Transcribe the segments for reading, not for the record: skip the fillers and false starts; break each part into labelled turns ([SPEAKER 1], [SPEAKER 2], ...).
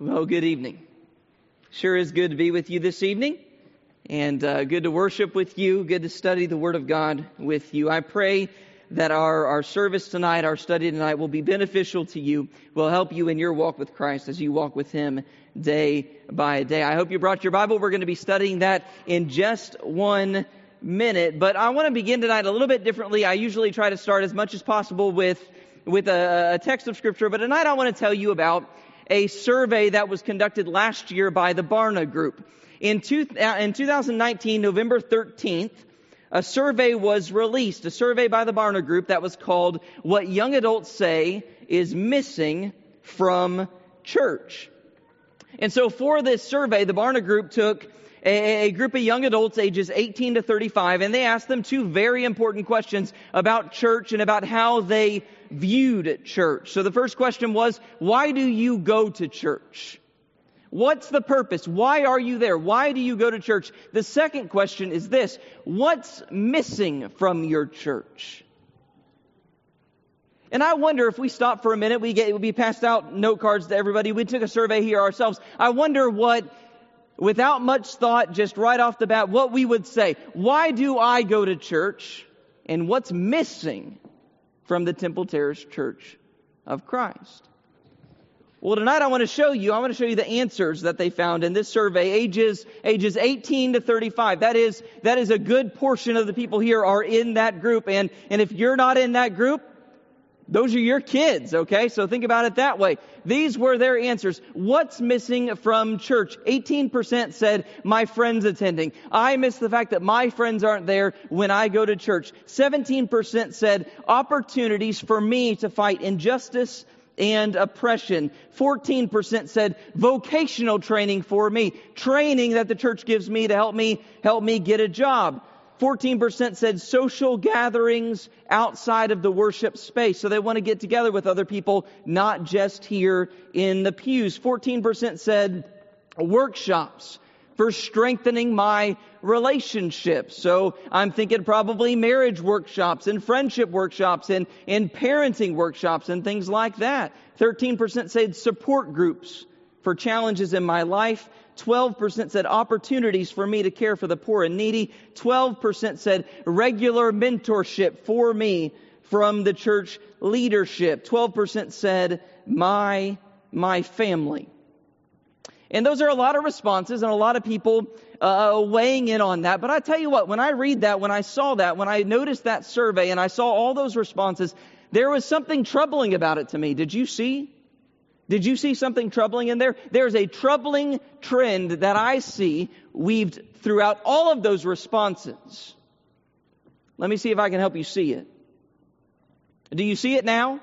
[SPEAKER 1] Well, good evening. Sure is good to be with you this evening, and good to worship with you, good to study the Word of God with you. I pray that our service tonight, our study tonight, will be beneficial to you, will help you in your walk with Christ as you walk with Him day by day. I hope you brought your Bible. We're going to be studying that in just 1 minute, but I want to begin tonight a little bit differently. I usually try to start as much as possible with a text of Scripture, but tonight I want to tell you about a survey that was conducted last year by the Barna Group. In 2019, November 13th, a survey was released, a survey by the Barna Group that was called What Young Adults Say is Missing from Church. And so for this survey, the Barna Group took a group of young adults ages 18 to 35, and they asked them two very important questions about church and about how they viewed church. So the first question was, why do you go to church? What's the purpose? Why are you there? Why do you go to church? The second question is this: what's missing from your church? And I wonder if we stop for a minute, we passed out note cards to everybody. We took a survey here ourselves. I wonder what, without much thought, just right off the bat, what we would say. Why do I go to church? And what's missing from the Temple Terrace Church of Christ? Well, tonight I want to show you the answers that they found in this survey, ages 18 to 35. That is a good portion of the people here are in that group. And if you're not in that group, those are your kids, okay? So think about it that way. These were their answers. What's missing from church? 18% said, my friends attending. I miss the fact that my friends aren't there when I go to church. 17% said, opportunities for me to fight injustice and oppression. 14% said, vocational training for me. Training that the church gives me to help me get a job. 14% said social gatherings outside of the worship space. So they want to get together with other people, not just here in the pews. 14% said workshops for strengthening my relationships. So I'm thinking probably marriage workshops and friendship workshops and parenting workshops and things like that. 13% said support groups for challenges in my life. 12% said opportunities for me to care for the poor and needy. 12% said regular mentorship for me from the church leadership. 12% said my family. And those are a lot of responses and a lot of people weighing in on that. But I tell you what, when I read that, when I saw that, when I noticed that survey and I saw all those responses, there was something troubling about it to me. Did you see something troubling in there? There's a troubling trend that I see weaved throughout all of those responses. Let me see if I can help you see it. Do you see it now?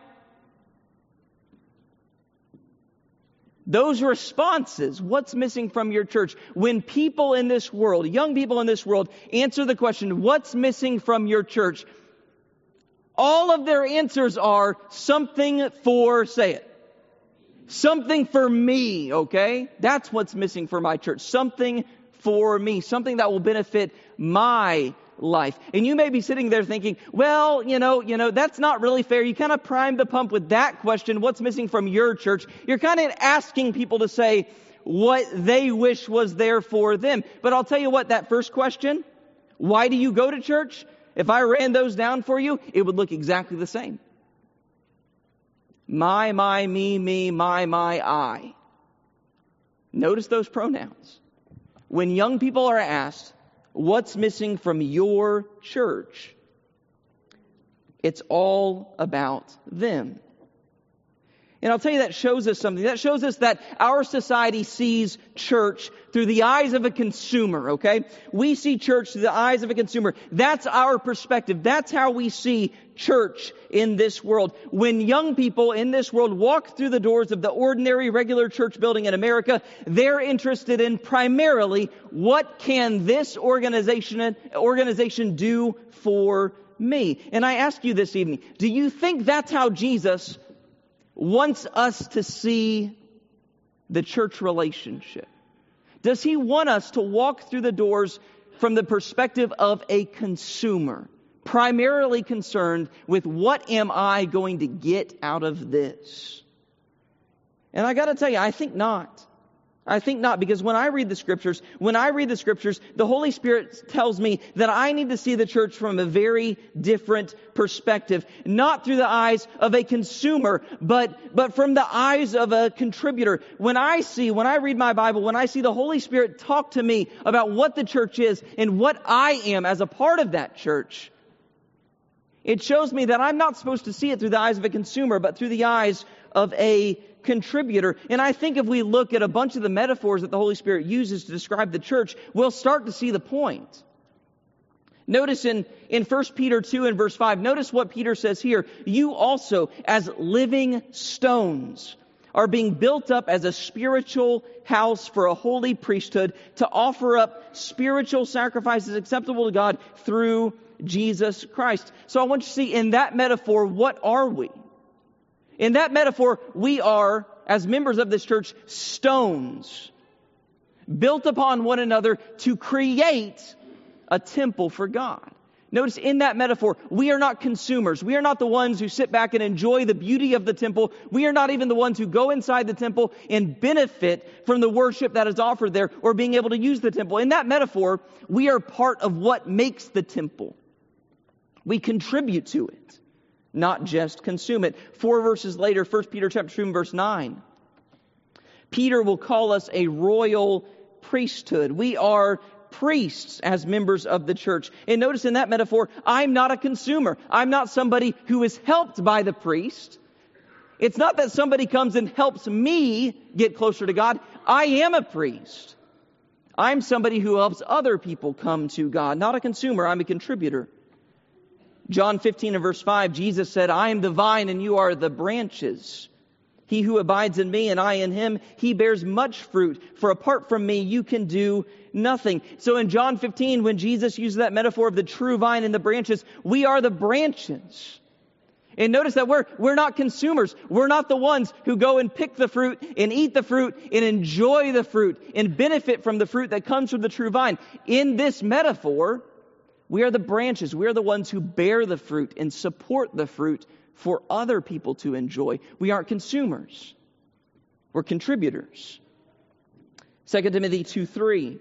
[SPEAKER 1] Those responses, what's missing from your church? When people in this world, young people in this world, answer the question, what's missing from your church? All of their answers are something for, say it, something for me, okay? That's what's missing for my church. Something for me. Something that will benefit my life. And you may be sitting there thinking, well, you know, that's not really fair. You kind of prime the pump with that question, what's missing from your church? You're kind of asking people to say what they wish was there for them. But I'll tell you what, that first question, why do you go to church? If I ran those down for you, it would look exactly the same. My, me, my, I. Notice those pronouns. When young people are asked, what's missing from your church? It's all about them. And I'll tell you, that shows us something. That shows us that our society sees church through the eyes of a consumer, okay? We see church through the eyes of a consumer. That's our perspective. That's how we see church in this world. When young people in this world walk through the doors of the ordinary, regular church building in America, they're interested in primarily, what can this organization do for me? And I ask you this evening, do you think that's how Jesus wants us to see the church relationship? Does He want us to walk through the doors from the perspective of a consumer, primarily concerned with what am I going to get out of this? And I got to tell you, I think not. I think not, because when I read the Scriptures, the Holy Spirit tells me that I need to see the church from a very different perspective. Not through the eyes of a consumer, but from the eyes of a contributor. When I read my Bible, when I see the Holy Spirit talk to me about what the church is and what I am as a part of that church, it shows me that I'm not supposed to see it through the eyes of a consumer, but through the eyes of a contributor. And I think if we look at a bunch of the metaphors that the Holy Spirit uses to describe the church, we'll start to see the point. Notice in 1 Peter 2 and verse 5, notice what Peter says here. You also, as living stones, are being built up as a spiritual house for a holy priesthood to offer up spiritual sacrifices acceptable to God through Jesus Christ. So I want you to see in that metaphor, what are we? In that metaphor, we are, as members of this church, stones built upon one another to create a temple for God. Notice in that metaphor, we are not consumers. We are not the ones who sit back and enjoy the beauty of the temple. We are not even the ones who go inside the temple and benefit from the worship that is offered there or being able to use the temple. In that metaphor, we are part of what makes the temple. We contribute to it, not just consume it. 4 verses later, 1 Peter chapter 2 and verse 9. Peter will call us a royal priesthood. We are priests as members of the church. And notice in that metaphor, I'm not a consumer. I'm not somebody who is helped by the priest. It's not that somebody comes and helps me get closer to God. I am a priest. I'm somebody who helps other people come to God. Not a consumer, I'm a contributor. John 15 and verse 5, Jesus said, I am the vine and you are the branches. He who abides in me and I in him, he bears much fruit. For apart from me, you can do nothing. So in John 15, when Jesus uses that metaphor of the true vine and the branches, we are the branches. And notice that we're not consumers. We're not the ones who go and pick the fruit and eat the fruit and enjoy the fruit and benefit from the fruit that comes from the true vine. In this metaphor, we are the branches. We are the ones who bear the fruit and support the fruit for other people to enjoy. We aren't consumers. We're contributors. 2 Timothy 2:3.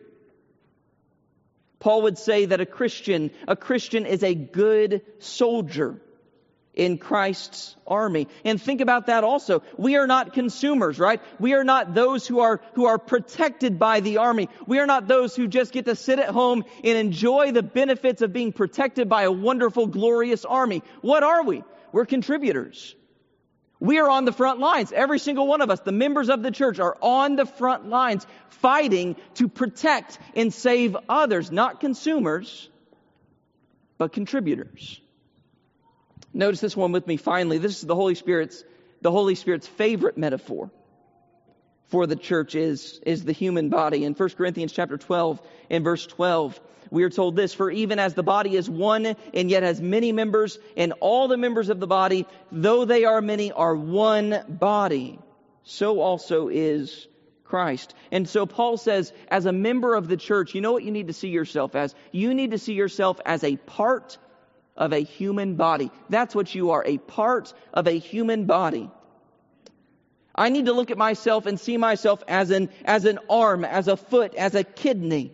[SPEAKER 1] Paul would say that a Christian is a good soldier in Christ's army. And think about that also. We are not consumers, right? We are not those who are protected by the army. We are not those who just get to sit at home and enjoy the benefits of being protected by a wonderful, glorious army. What are we? We're contributors. We are on the front lines. Every single one of us, the members of the church, are on the front lines fighting to protect and save others. Not consumers, but contributors. Notice this one with me finally. This is the Holy Spirit's favorite metaphor for the church is the human body. In 1 Corinthians chapter 12 and verse 12, we are told this, for even as the body is one and yet has many members, and all the members of the body, though they are many, are one body, so also is Christ. And so Paul says, as a member of the church, you know what you need to see yourself as? You need to see yourself as a part of a human body. That's what you are, a part of a human body. I need to look at myself and see myself as an arm, as a foot, as a kidney.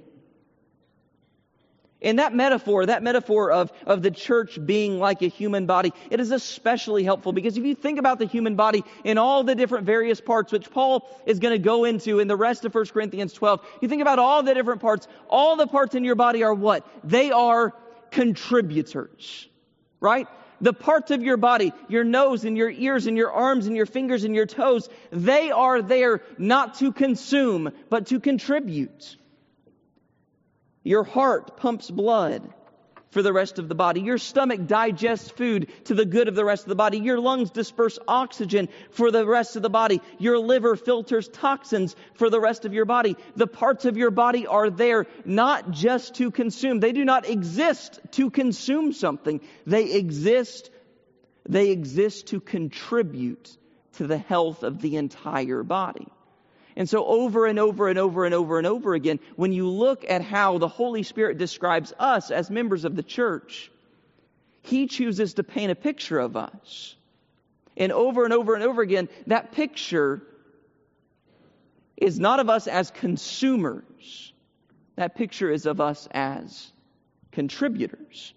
[SPEAKER 1] In that metaphor of the church being like a human body, it is especially helpful because if you think about the human body in all the different various parts, which Paul is going to go into in the rest of 1 Corinthians 12, you think about all the different parts, all the parts in your body are what? They are contributors, right? The parts of your body, your nose and your ears and your arms and your fingers and your toes, they are there not to consume, but to contribute. Your heart pumps blood for the rest of the body. Your stomach digests food to the good of the rest of the body. Your lungs disperse oxygen for the rest of the body. Your liver filters toxins for the rest of your body. The parts of your body are there not just to consume. They do not exist to consume something. They exist to contribute to the health of the entire body. And so over and over and over and over and over again, when you look at how the Holy Spirit describes us as members of the church, He chooses to paint a picture of us. And over and over and over again, that picture is not of us as consumers. That picture is of us as contributors.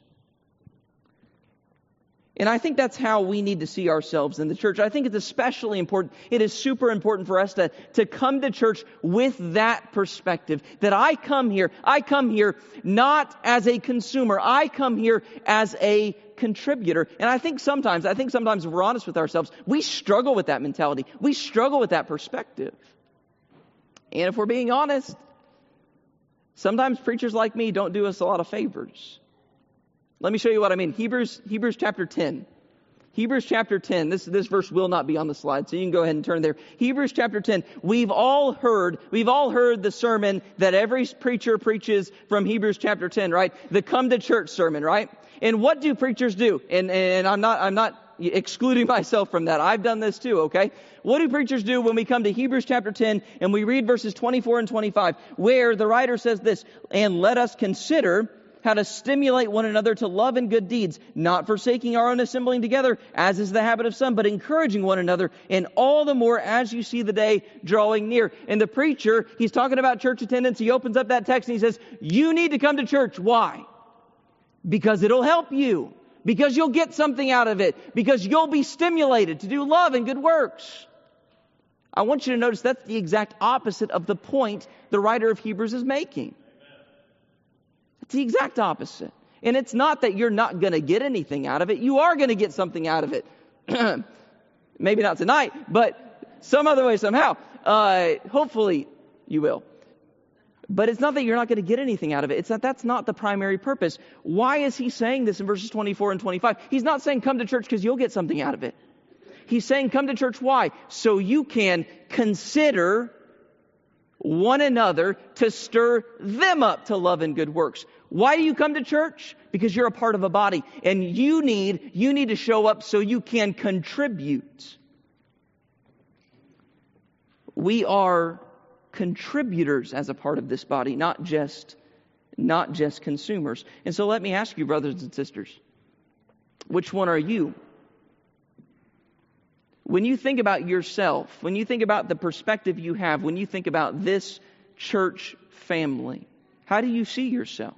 [SPEAKER 1] And I think that's how we need to see ourselves in the church. I think it's especially important. It is super important for us to come to church with that perspective. That I come here not as a consumer. I come here as a contributor. And I think sometimes if we're honest with ourselves, we struggle with that mentality. We struggle with that perspective. And if we're being honest, sometimes preachers like me don't do us a lot of favors. Let me show you what I mean. Hebrews chapter 10. Hebrews chapter 10. This verse will not be on the slide, so you can go ahead and turn there. Hebrews chapter 10. We've all heard the sermon that every preacher preaches from Hebrews chapter 10, right? The come to church sermon, right? And what do preachers do? And I'm not excluding myself from that. I've done this too, okay? What do preachers do when we come to Hebrews chapter 10 and we read verses 24 and 25, where the writer says this, "And let us consider how to stimulate one another to love and good deeds, not forsaking our own assembling together, as is the habit of some, but encouraging one another, and all the more as you see the day drawing near." And the preacher, he's talking about church attendance. He opens up that text and he says, you need to come to church. Why? Because it'll help you. Because you'll get something out of it. Because you'll be stimulated to do love and good works. I want you to notice that's the exact opposite of the point the writer of Hebrews is making. It's the exact opposite. And it's not that you're not going to get anything out of it. You are going to get something out of it. Maybe not tonight, but some other way, somehow. Hopefully you will. But it's not that you're not going to get anything out of it. It's that that's not the primary purpose. Why is he saying this in verses 24 and 25? He's not saying come to church because you'll get something out of it. He's saying come to church. Why? So you can consider one another to stir them up to love and good works. Why do you come to church? Because you're a part of a body, and you need to show up so you can contribute. We are contributors as a part of this body, not just consumers. And so let me ask you, brothers and sisters, which one are you? When you think about yourself, when you think about the perspective you have, when you think about this church family, how do you see yourself?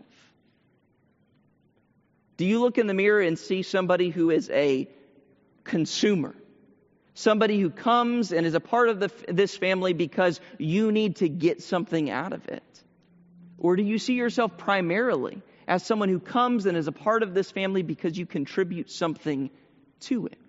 [SPEAKER 1] Do you look in the mirror and see somebody who is a consumer? Somebody who comes and is a part of this family because you need to get something out of it? Or do you see yourself primarily as someone who comes and is a part of this family because you contribute something to it?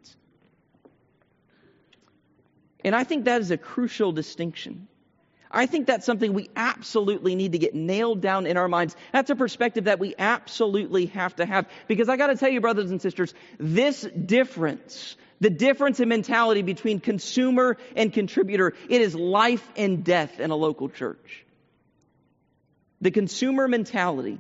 [SPEAKER 1] And I think that is a crucial distinction. I think that's something we absolutely need to get nailed down in our minds. That's a perspective that we absolutely have to have. Because I got to tell you, brothers and sisters, this difference, the difference in mentality between consumer and contributor, it is life and death in a local church. The consumer mentality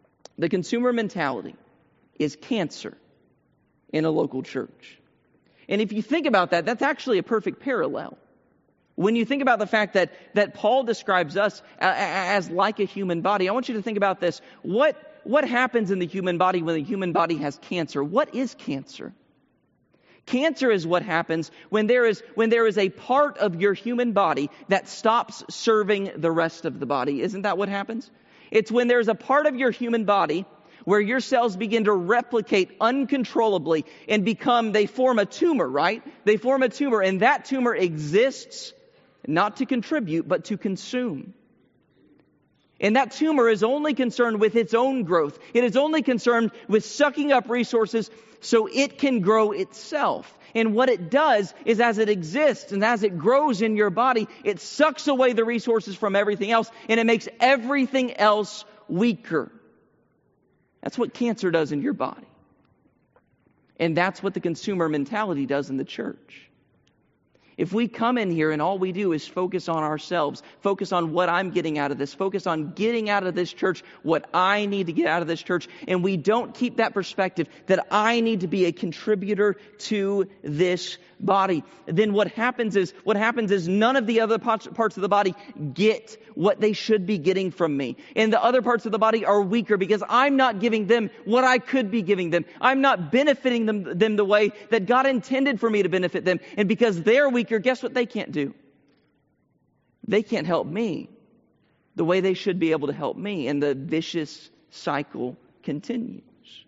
[SPEAKER 1] is cancer in a local church. And if you think about that, that's actually a perfect parallel. When you think about the fact that Paul describes us as like a human body, I want you to think about this. What happens in the human body when the human body has cancer? What is cancer? Cancer is what happens when there is a part of your human body that stops serving the rest of the body. Isn't that what happens? It's when there's a part of your human body where your cells begin to replicate uncontrollably and they form a tumor, right? They form a tumor, and that tumor exists not to contribute, but to consume. And that tumor is only concerned with its own growth. It is only concerned with sucking up resources so it can grow itself. And what it does is, as it exists and as it grows in your body, it sucks away the resources from everything else, and it makes everything else weaker. That's what cancer does in your body. And that's what the consumer mentality does in the church. If we come in here and all we do is focus on ourselves, focus on what I'm getting out of this, focus on getting out of this church what I need to get out of this church, and we don't keep that perspective that I need to be a contributor to this body, then what happens is none of the other parts of the body get what they should be getting from me. And the other parts of the body are weaker because I'm not giving them what I could be giving them. I'm not benefiting them the way that God intended for me to benefit them. And because they're weaker, guess what they can't do? they can't help me the way they should be able to help me. And the vicious cycle continues.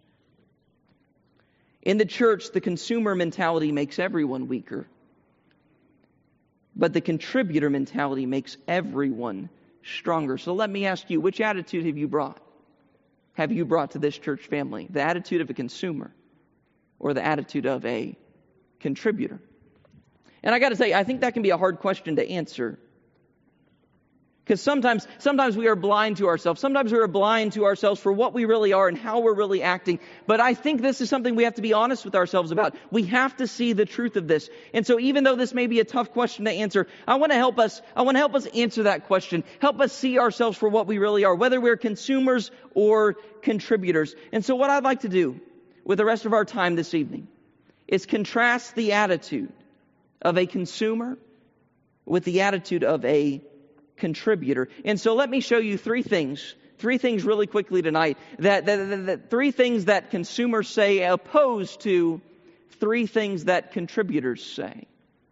[SPEAKER 1] In the church, the consumer mentality makes everyone weaker. But the contributor mentality makes everyone stronger. So let me ask you, which attitude have you brought? Have you brought to this church family? The attitude of a consumer or the attitude of a contributor? And I got to say, I think that can be a hard question to answer. Because sometimes we are blind to ourselves. Sometimes we are blind to ourselves for what we really are and how we're really acting. But I think this is something we have to be honest with ourselves about. We have to see the truth of this. And so even though this may be a tough question to answer, I want to help us answer that question. Help us see ourselves for what we really are, whether we're consumers or contributors. And so what I'd like to do with the rest of our time this evening is contrast the attitude of a consumer with the attitude of a contributor. And so let me show you three things really quickly tonight, that three things that consumers say opposed to three things that contributors say.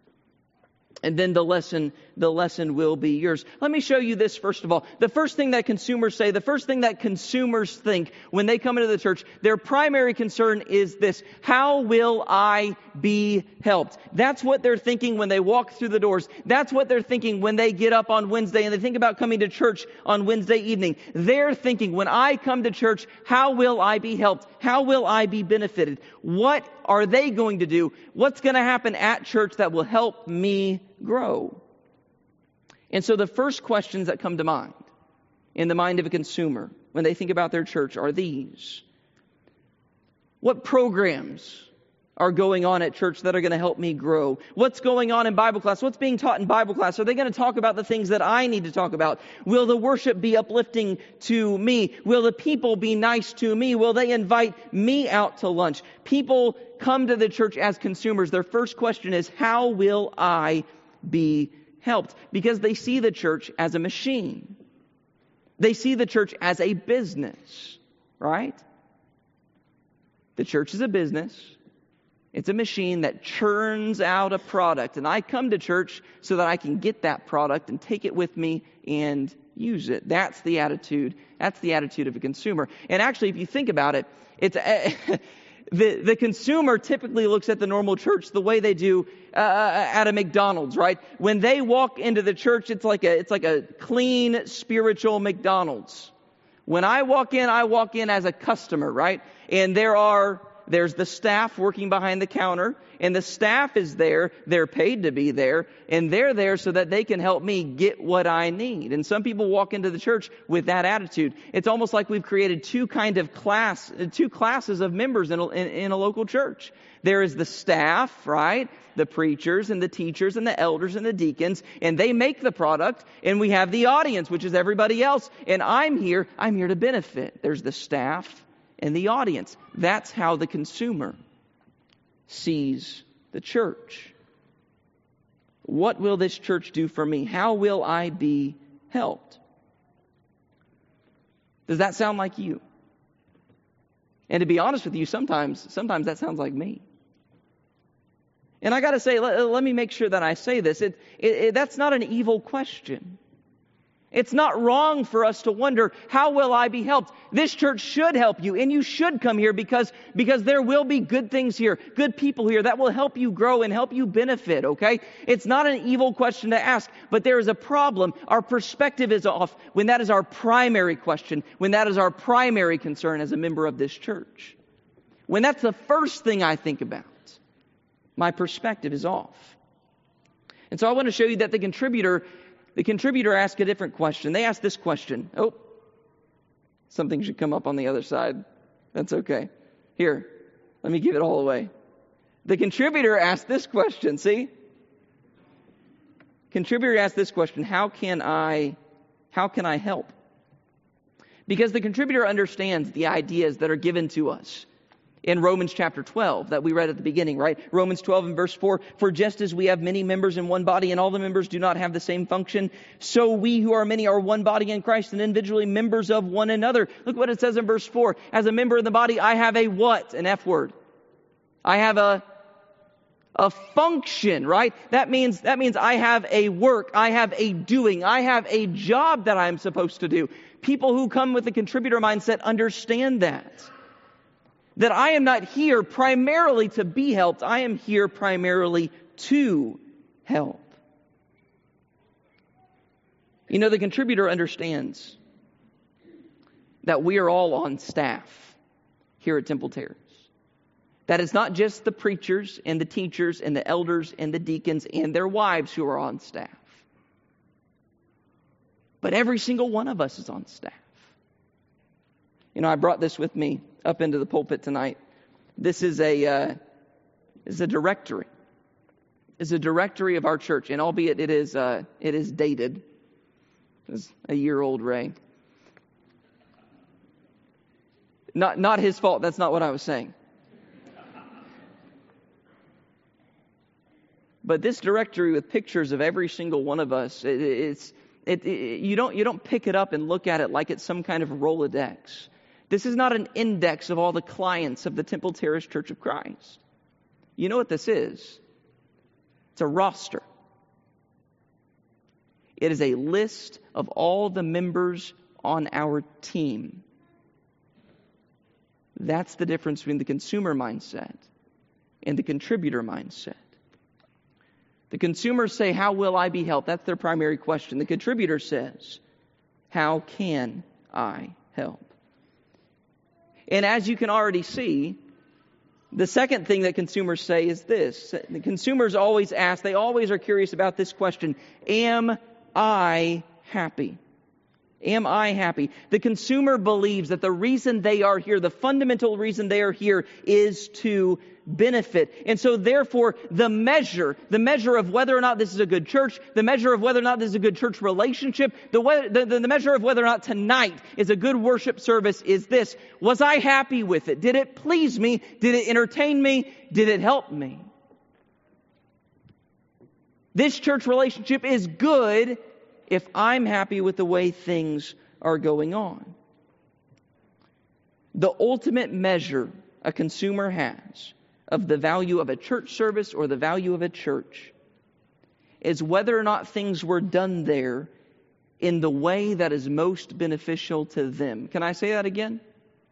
[SPEAKER 1] And then the lesson will be yours. Let me show you this first of all. The first thing that consumers say, the first thing that consumers think when they come into the church, their primary concern is this: how will I be helped? That's what they're thinking when they walk through the doors. That's what they're thinking when they get up on Wednesday and they think about coming to church on Wednesday evening. They're thinking, when I come to church, how will I be helped? How will I be benefited? What are they going to do? What's going to happen at church that will help me grow? And so the first questions that come to mind in the mind of a consumer when they think about their church are these: what programs are going on at church that are going to help me grow? What's going on in Bible class? What's being taught in Bible class? Are they going to talk about the things that I need to talk about? Will the worship be uplifting to me? Will the people be nice to me? Will they invite me out to lunch? People come to the church as consumers. Their first question is, how will I be helped? Because they see the church as a machine. They see the church as a business, right? The church is a business. It's a machine that churns out a product. And I come to church so that I can get that product and take it with me and use it. That's the attitude. That's the attitude of a consumer. And actually, if you think about it, it's the consumer typically looks at the normal church the way they do at a McDonald's, right? When they walk into the church, it's like a clean spiritual McDonald's. When I walk in as a customer, right? And there's the staff working behind the counter, and the staff is there. They're paid to be there, and they're there so that they can help me get what I need. And some people walk into the church with that attitude. It's almost like we've created two classes of members in a local church. There is the staff, right? The preachers and the teachers and the elders and the deacons, and they make the product, and we have the audience, which is everybody else. And I'm here to benefit. There's the staff and the audience. That's how the consumer sees the church. What will this church do for me? How will I be helped? Does that sound like you? And to be honest with you, sometimes that sounds like me. And I got to say, let me make sure that I say this. That's not an evil question. It's not wrong for us to wonder, how will I be helped? This church should help you, and you should come here because there will be good things here, good people here that will help you grow and help you benefit, okay? It's not an evil question to ask, but there is a problem. Our perspective is off when that is our primary question, when that is our primary concern as a member of this church. When that's the first thing I think about, my perspective is off. And so I want to show you that the contributor asked a different question. They asked this question. Oh, something should come up on the other side. That's okay. Here, let me give it all away. The contributor asked this question. See? Contributor asked this question: how can I help? Because the contributor understands the ideas that are given to us in Romans chapter 12 that we read at the beginning, right? Romans 12 and verse 4, for just as we have many members in one body and all the members do not have the same function, so we who are many are one body in Christ and individually members of one another. Look what it says in verse 4. As a member of the body, I have a what? An F word. I have a A function, right? That means I have a work, I have a doing, I have a job that I'm supposed to do. People who come with a contributor mindset understand that. That I am not here primarily to be helped, I am here primarily to help. You know, the contributor understands that we are all on staff here at Temple Terrace. That it's not just the preachers and the teachers and the elders and the deacons and their wives who are on staff. But every single one of us is on staff. You know, I brought this with me up into the pulpit tonight. This is a directory. It's a directory of our church, and albeit it is dated. It's a year old, Ray. Not his fault. That's not what I was saying. But this directory with pictures of every single one of us, you don't pick it up and look at it like it's some kind of Rolodex. This is not an index of all the clients of the Temple Terrace Church of Christ. You know what this is? It's a roster. It is a list of all the members on our team. That's the difference between the consumer mindset and the contributor mindset. The consumers say, how will I be helped? That's their primary question. The contributor says, how can I help? And as you can already see, the second thing that consumers say is this. The consumers always ask, they always are curious about this question, am I happy? Am I happy? The consumer believes that the reason they are here, the fundamental reason they are here is to benefit. And so therefore, the measure of whether or not this is a good church, the measure of whether or not this is a good church relationship, the measure of whether or not tonight is a good worship service is this. Was I happy with it? Did it please me? Did it entertain me? Did it help me? This church relationship is good if I'm happy with the way things are going on. The ultimate measure a consumer has of the value of a church service or the value of a church is whether or not things were done there in the way that is most beneficial to them. Can I say that again?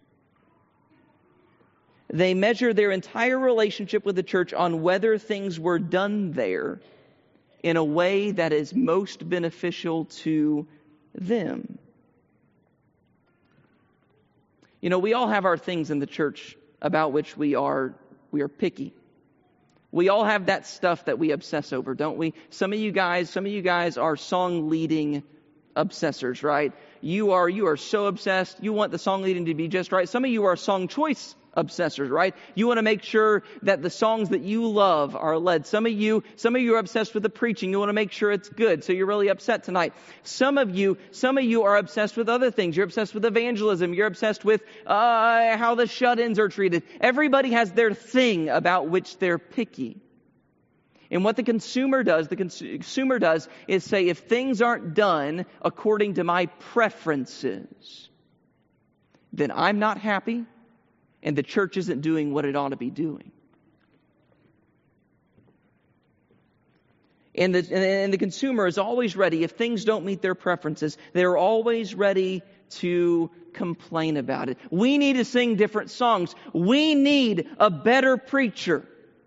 [SPEAKER 1] They measure their entire relationship with the church on whether things were done there in a way that is most beneficial to them. You know, we all have our things in the church about which we are picky. We all have that stuff that we obsess over, don't we? Some of you guys are song leading obsessors, right? You are so obsessed. You want the song leading to be just right. Some of you are song choice obsessors, right? You want to make sure that the songs that you love are led. Some of you are obsessed with the preaching. You want to make sure it's good. So you're really upset tonight. Some of you are obsessed with other things. You're obsessed with evangelism. You're obsessed with how the shut-ins are treated. Everybody has their thing about which they're picky. And what the consumer does is say, if things aren't done according to my preferences, then I'm not happy. And the church isn't doing what it ought to be doing. And the consumer is always ready, if things don't meet their preferences, they're always ready to complain about it. We need to sing different songs. We need a better preacher.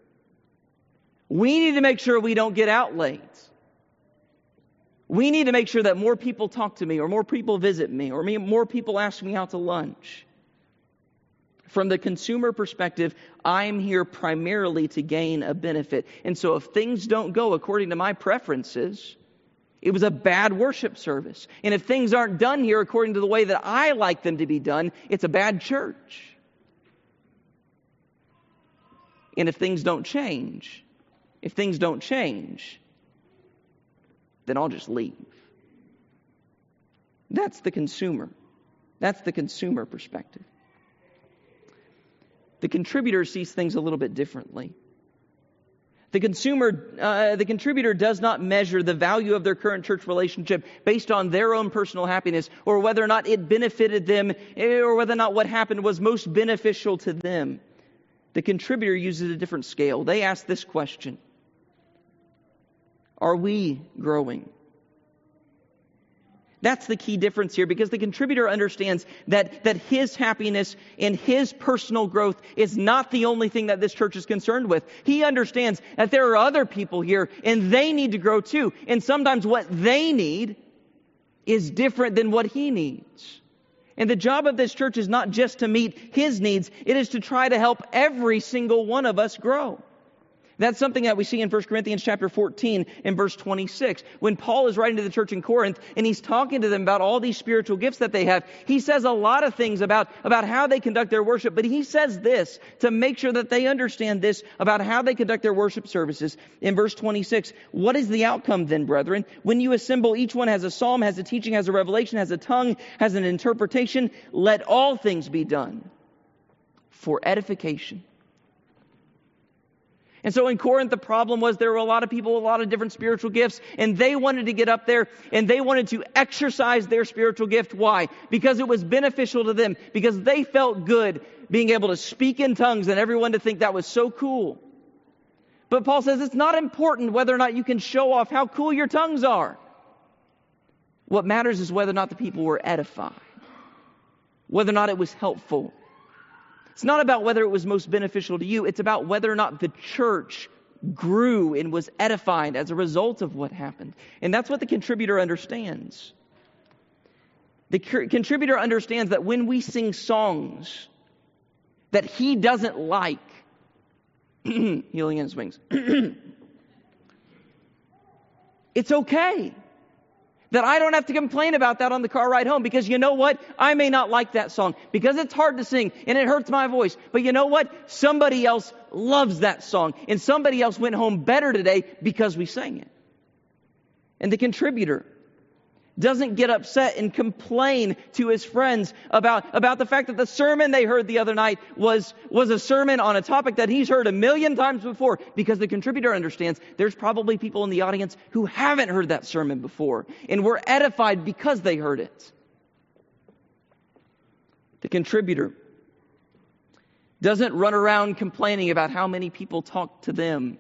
[SPEAKER 1] We need to make sure we don't get out late. We need to make sure that more people talk to me, or more people visit me, or more people ask me out to lunch. From the consumer perspective, I'm here primarily to gain a benefit. And so if things don't go according to my preferences, it was a bad worship service. And if things aren't done here according to the way that I like them to be done, it's a bad church. And if things don't change, then I'll just leave. That's the consumer. That's the consumer perspective. The contributor sees things a little bit differently. The contributor does not measure the value of their current church relationship based on their own personal happiness, or whether or not it benefited them, or whether or not what happened was most beneficial to them. The contributor uses a different scale. They ask this question: are we growing? That's the key difference here, because the contributor understands that his happiness and his personal growth is not the only thing that this church is concerned with. He understands that there are other people here and they need to grow too. And sometimes what they need is different than what he needs. And the job of this church is not just to meet his needs, it is to try to help every single one of us grow. That's something that we see in 1 Corinthians chapter 14 and verse 26. When Paul is writing to the church in Corinth and he's talking to them about all these spiritual gifts that they have, he says a lot of things about how they conduct their worship. But he says this to make sure that they understand this about how they conduct their worship services. In verse 26, what is the outcome then, brethren? When you assemble, each one has a psalm, has a teaching, has a revelation, has a tongue, has an interpretation. Let all things be done for edification. And so in Corinth, the problem was there were a lot of people with a lot of different spiritual gifts, and they wanted to get up there and they wanted to exercise their spiritual gift. Why? Because it was beneficial to them, because they felt good being able to speak in tongues and everyone to think that was so cool. But Paul says it's not important whether or not you can show off how cool your tongues are. What matters is whether or not the people were edified, whether or not it was helpful. It's not about whether it was most beneficial to you. It's about whether or not the church grew and was edified as a result of what happened. And that's what the contributor understands. The contributor understands that when we sing songs that he doesn't like, healing in his wings, it's okay. That I don't have to complain about that on the car ride home, because you know what? I may not like that song because it's hard to sing and it hurts my voice. But you know what? Somebody else loves that song and somebody else went home better today because we sang it. And the contributor doesn't get upset and complain to his friends about the fact that the sermon they heard the other night was a sermon on a topic that he's heard 1,000,000 times before, because the contributor understands there's probably people in the audience who haven't heard that sermon before and were edified because they heard it. The contributor doesn't run around complaining about how many people talk to them.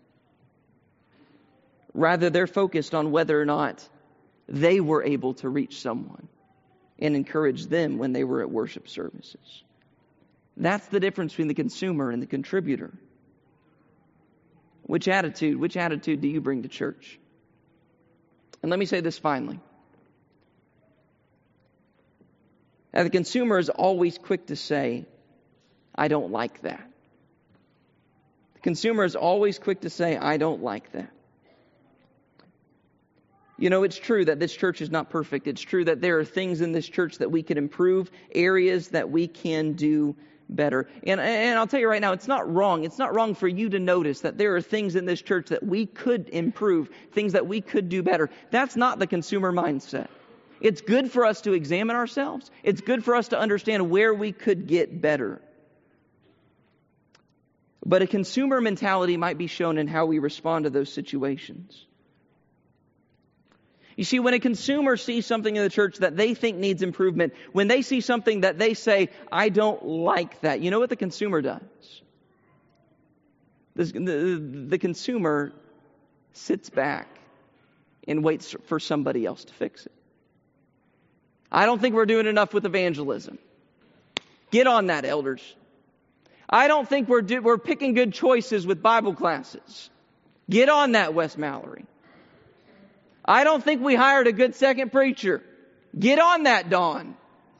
[SPEAKER 1] Rather, they're focused on whether or not they were able to reach someone and encourage them when they were at worship services. That's the difference between the consumer and the contributor. Which attitude do you bring to church? And let me say this finally. Now, the consumer is always quick to say, I don't like that. The consumer is always quick to say, I don't like that. You know, it's true that this church is not perfect. It's true that there are things in this church that we can improve, areas that we can do better. And I'll tell you right now, it's not wrong. It's not wrong for you to notice that there are things in this church that we could improve, things that we could do better. That's not the consumer mindset. It's good for us to examine ourselves. It's good for us to understand where we could get better. But a consumer mentality might be shown in how we respond to those situations. You see, when a consumer sees something in the church that they think needs improvement, when they see something that they say, I don't like that, you know what the consumer does? The consumer sits back and waits for somebody else to fix it. I don't think we're doing enough with evangelism. Get on that, elders. I don't think we're picking good choices with Bible classes. Get on that, Wes Mallory. I don't think we hired a good second preacher. Get on that, Dawn.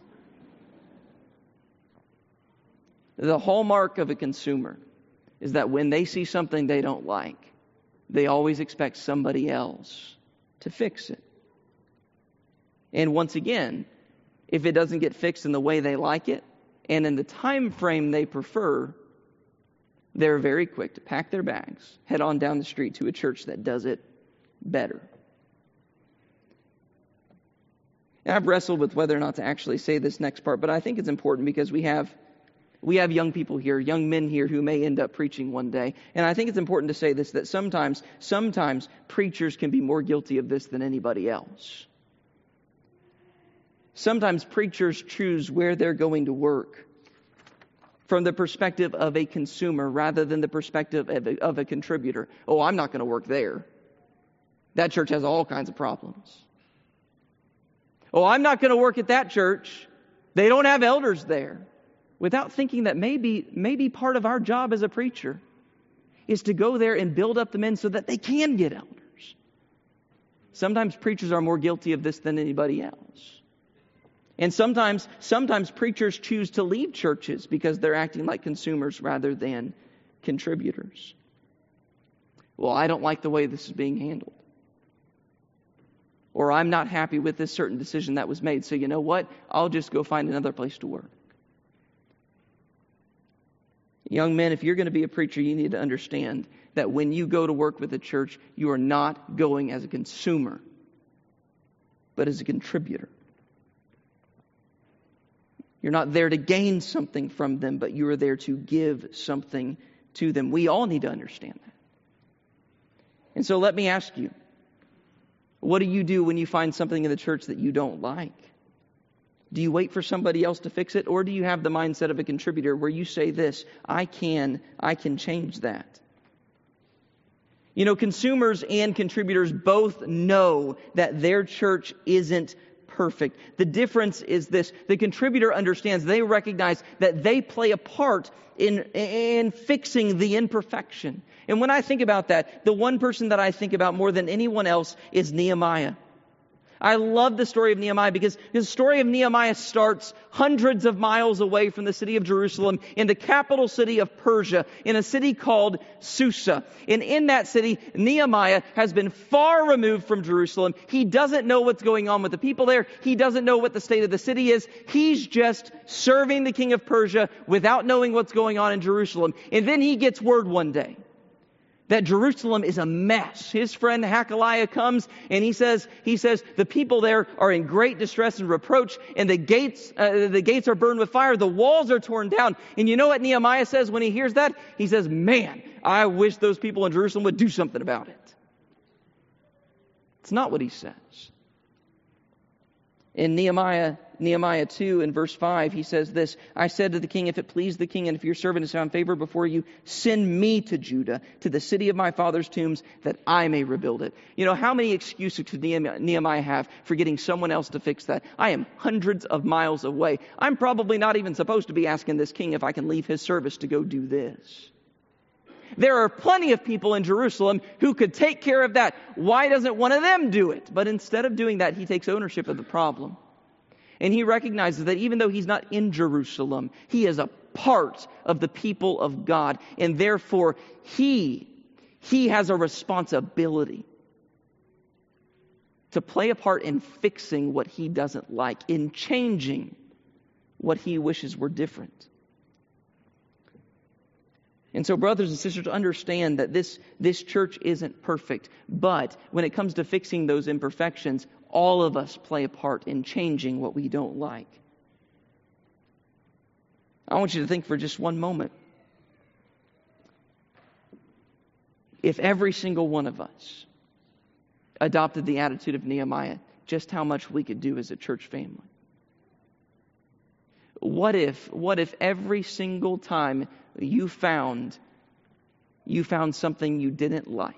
[SPEAKER 1] The hallmark of a consumer is that when they see something they don't like, they always expect somebody else to fix it. And once again, if it doesn't get fixed in the way they like it and in the time frame they prefer, they're very quick to pack their bags, head on down the street to a church that does it better. And I've wrestled with whether or not to actually say this next part, but I think it's important because we have young people here, young men here who may end up preaching one day. And I think it's important to say this, that sometimes preachers can be more guilty of this than anybody else. Sometimes preachers choose where they're going to work from the perspective of a consumer rather than the perspective of a contributor. Oh, I'm not going to work there. That church has all kinds of problems. Oh, I'm not going to work at that church. They don't have elders there. Without thinking that maybe part of our job as a preacher is to go there and build up the men so that they can get elders. Sometimes preachers are more guilty of this than anybody else. And sometimes preachers choose to leave churches because they're acting like consumers rather than contributors. Well, I don't like the way this is being handled. Or I'm not happy with this certain decision that was made. So you know what? I'll just go find another place to work. Young men, if you're going to be a preacher, you need to understand that when you go to work with a church, you are not going as a consumer, but as a contributor. You're not there to gain something from them, but you are there to give something to them. We all need to understand that. And so let me ask you, what do you do when you find something in the church that you don't like? Do you wait for somebody else to fix it? Or do you have the mindset of a contributor where you say this, I can change that? You know, consumers and contributors both know that their church isn't perfect. The difference is this. The contributor understands, they recognize that they play a part in fixing the imperfection. And when I think about that, the one person that I think about more than anyone else is Nehemiah. I love the story of Nehemiah because the story of Nehemiah starts hundreds of miles away from the city of Jerusalem in the capital city of Persia, in a city called Susa. And in that city, Nehemiah has been far removed from Jerusalem. He doesn't know what's going on with the people there. He doesn't know what the state of the city is. He's just serving the king of Persia without knowing what's going on in Jerusalem. And then he gets word one day that Jerusalem is a mess. His friend Hakaliah comes and he says, the people there are in great distress and reproach, and the gates are burned with fire. The walls are torn down. And you know what Nehemiah says when he hears that? He says, man, I wish those people in Jerusalem would do something about it. It's not what he says. In Nehemiah 2 in verse 5, he says this, I said to the king, if it please the king and if your servant has found favor before you, send me to Judah, to the city of my father's tombs, that I may rebuild it. You know, how many excuses could Nehemiah have for getting someone else to fix that? I am hundreds of miles away. I'm probably not even supposed to be asking this king if I can leave his service to go do this. There are plenty of people in Jerusalem who could take care of that. Why doesn't one of them do it? But instead of doing that, he takes ownership of the problem. And he recognizes that even though he's not in Jerusalem, he is a part of the people of God. And therefore, he has a responsibility to play a part in fixing what he doesn't like, in changing what he wishes were different. And so, brothers and sisters, understand that this church isn't perfect. But when it comes to fixing those imperfections, all of us play a part in changing what we don't like. I want you to think for just one moment. If every single one of us adopted the attitude of Nehemiah, just how much we could do as a church family. What if every single time you found something you didn't like,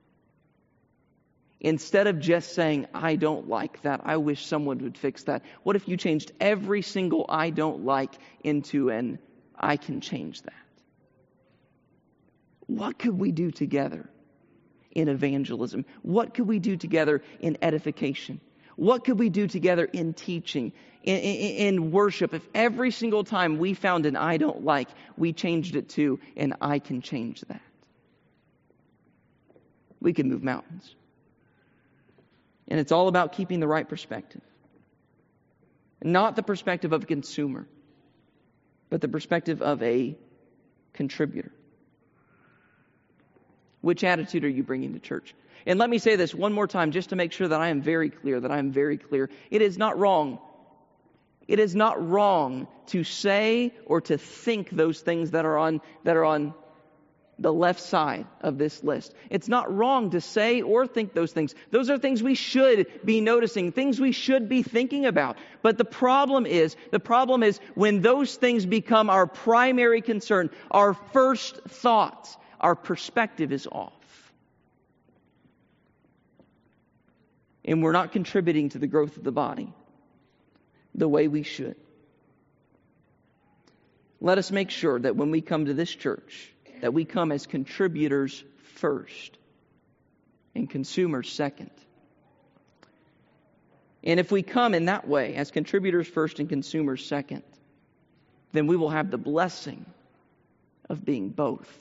[SPEAKER 1] instead of just saying, I don't like that, I wish someone would fix that, what if you changed every single I don't like into an I can change that? What could we do together in evangelism? What could we do together in edification? What could we do together in teaching, in worship? If every single time we found an I don't like, we changed it to an I can change that. We can move mountains. And it's all about keeping the right perspective. Not the perspective of a consumer, but the perspective of a contributor. Which attitude are you bringing to church? And let me say this one more time just to make sure that I am very clear, It is not wrong. It is not wrong to say or to think those things that are on the left side of this list. It's not wrong to say or think those things. Those are things we should be noticing, things we should be thinking about. But the problem is when those things become our primary concern, our first thoughts, our perspective is off. And we're not contributing to the growth of the body the way we should. Let us make sure that when we come to this church, that we come as contributors first and consumers second. And if we come in that way, as contributors first and consumers second, then we will have the blessing of being both.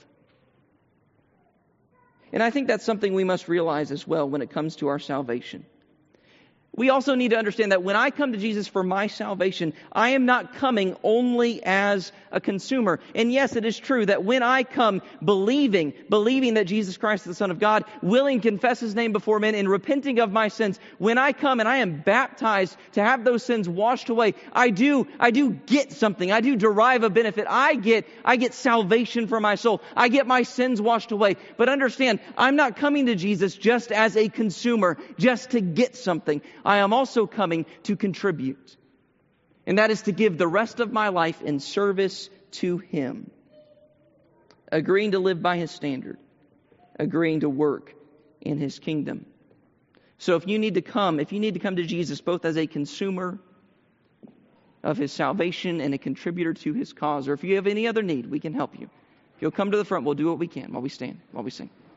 [SPEAKER 1] And I think that's something we must realize as well when it comes to our salvation. We also need to understand that when I come to Jesus for my salvation, I am not coming only as a consumer. And yes, it is true that when I come believing that Jesus Christ is the Son of God, willing to confess His name before men and repenting of my sins, when I come and I am baptized to have those sins washed away, I do get something. I do derive a benefit. I get salvation for my soul. I get my sins washed away. But understand, I'm not coming to Jesus just as a consumer, just to get something. I am also coming to contribute. And that is to give the rest of my life in service to Him. Agreeing to live by His standard. Agreeing to work in His kingdom. So if you need to come to Jesus both as a consumer of His salvation and a contributor to His cause, or if you have any other need, we can help you. If you'll come to the front, we'll do what we can while we stand, while we sing.